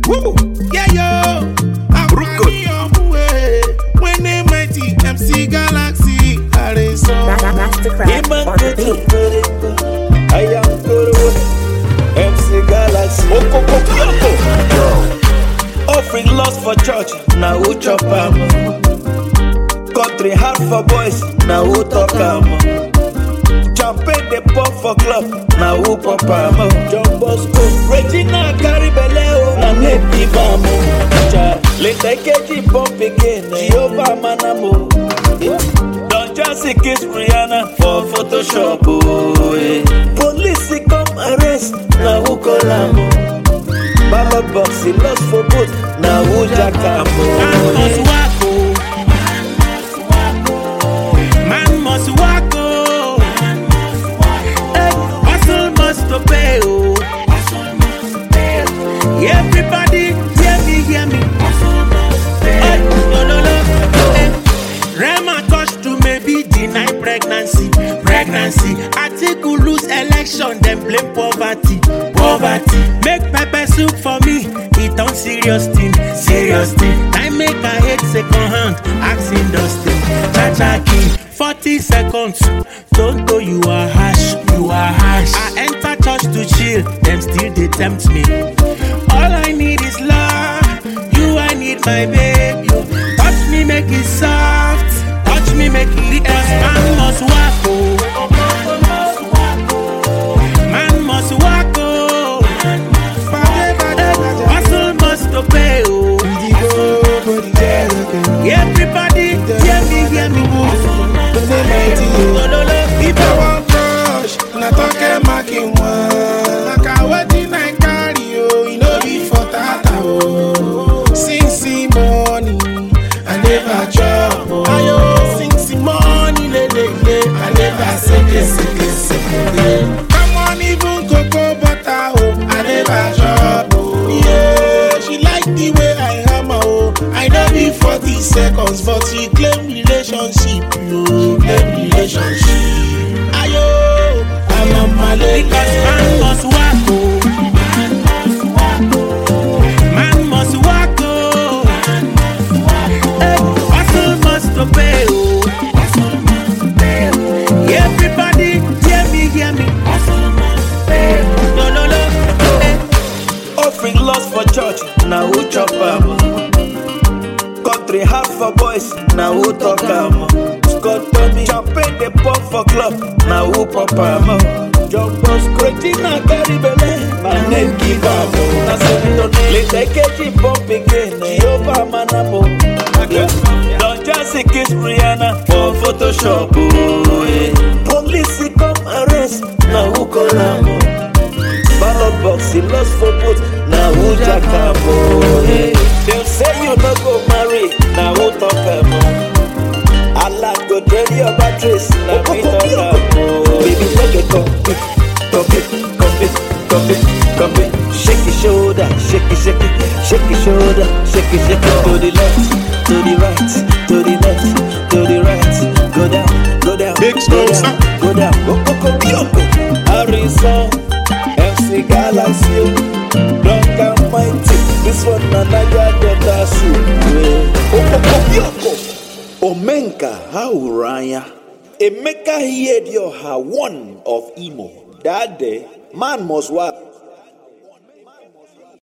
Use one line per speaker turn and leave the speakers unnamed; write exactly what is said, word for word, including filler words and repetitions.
Woo. Yeah, yo. I'm money on the way. When they mighty M C Galaxy, are they so?
Mastercraft on the beat.
I am good. M C Galaxy. Offering lost for church. Now who chop am? Country hard for boys. Now who talk am? Champagne they pop for club. Now who pop am? John Bosco, Regina carry beleo. Na nepi bamo. Later K G pop again. Jehovah manamo. Don't just kiss Rihanna for Photoshop. Oh, eh. Police come arrest. Now who call am? Ballot box he lost for both. Now who jack am?
Man must walk, oh. Man must walk, oh. Hey, hustle must obey, oh. Everybody hear me, hear me. Hey, no, no, no. Hey. Rema touch to maybe deny pregnancy. Pregnancy. Atiku lose election, then blame poverty. Poverty. Make pepper soup for me. It on serious thing, serious thing. Time make I hate second hand. Axe industry. Cha-cha king. forty seconds. Don't go, you are harsh. You are harsh. I enter church to chill. Them still they tempt me. All I need is love. You, I need my baby. Touch me, make it soft. Touch me, make it because man must walk, oh. Man must walk, oh. Hustle must obey, oh. Everybody, hear me, hear me, oh.
If I want crush, na talk a marking one. Like I wedding I carry you, you know before tata oh. Sing sing money, I never chop oh. Ayo, sing sing money, le le le, I never sing sing sing. Come on, even cocoa butter oh, I never chop oh. Yeah, she like the way I hammer oh. I know be forty seconds, but she claim relationship yo. Claim relationship. Ayo, I'm a Malay.
Because man must walk, oh. Man must walk, oh. Hey, hustle must obey, oh. Everybody, hear me, hear me. No, no, no. Hey.
Offering lost for church. Now who chop am? Country hard for boys. Now who talk am? Scott Tommy, champagne they pop for club. Now who pop am? John Bosco, Regina carry belle. My name give am. Na so later K G pop again. Jehovah manamo. Don't just kiss Rihanna for Photoshop. Oh, eh. Police come arrest. Now who call am? Ballot box he lost for both. Now who jack am? Oh, eh. They say you no go marry. Now who talk am? Allah go drain your batteries. Now we talk am. Baby, make it come it, come it, come it, come it, come it. Shake your shoulder, shake it, shake it, shake your shoulder, shake it, shake it. To the left, to the right, to the left, to the right. Go down, go down,
Big
go
Smoke,
down, go down. Go go go go. Harrison, M C Galaxy, Drunk and Mighty. This one na Naija Delta Soup. Go go go go. Omenka Hauraya. Emeka Hiedioha, one of Imo. That day, man must work.